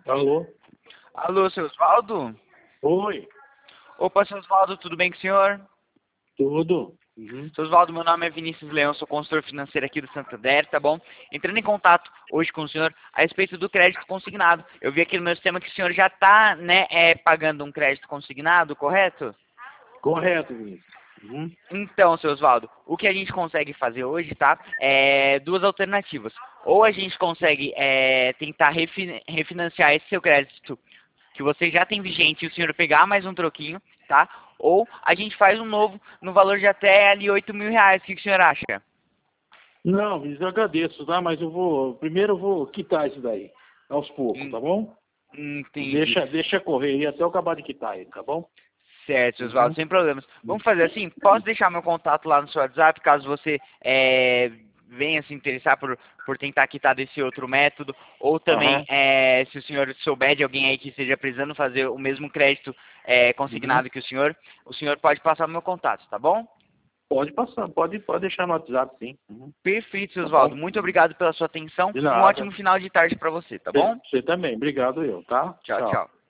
Alô? Alô, seu Osvaldo? Oi, Opa, seu Osvaldo, tudo bem com o senhor? tudo? Uhum. Seu Osvaldo, meu nome é Vinícius Leão, sou consultor financeiro aqui do Santander, tá bom? Entrando em contato hoje com o senhor a respeito do crédito consignado. Eu vi aqui no meu sistema que o senhor já está, né, pagando um crédito consignado, correto? Correto, Vinícius. Uhum. Então, seu Osvaldo, o que a gente consegue fazer hoje, tá? É duas alternativas. Ou a gente consegue tentar refinanciar esse seu crédito que você já tem vigente e o senhor pegar mais um troquinho, tá? Ou a gente faz um novo no valor de até ali R$ 8.000. O que o senhor acha? Não, Vinícius, eu agradeço, tá? Mas primeiro eu vou quitar isso daí, aos poucos, Hum, tá bom? Entendi. Deixa correr aí até eu acabar de quitar ele, tá bom? Certo, seu Osvaldo, Uhum. sem problemas. Vamos fazer assim? Posso deixar meu contato lá no seu WhatsApp, caso você venha se interessar por tentar quitar desse outro método, ou também, Aham. se o senhor souber de alguém aí que esteja precisando fazer o mesmo crédito Uhum. consignado que o senhor pode passar o meu contato, tá bom? Pode passar, pode deixar no WhatsApp, sim. Uhum. Perfeito, seu Tá Osvaldo. bom? Muito obrigado pela sua atenção. De Um nada. ótimo final de tarde para você, tá bom? Você também. Obrigado eu, tá? Tchau, Tchau. tchau.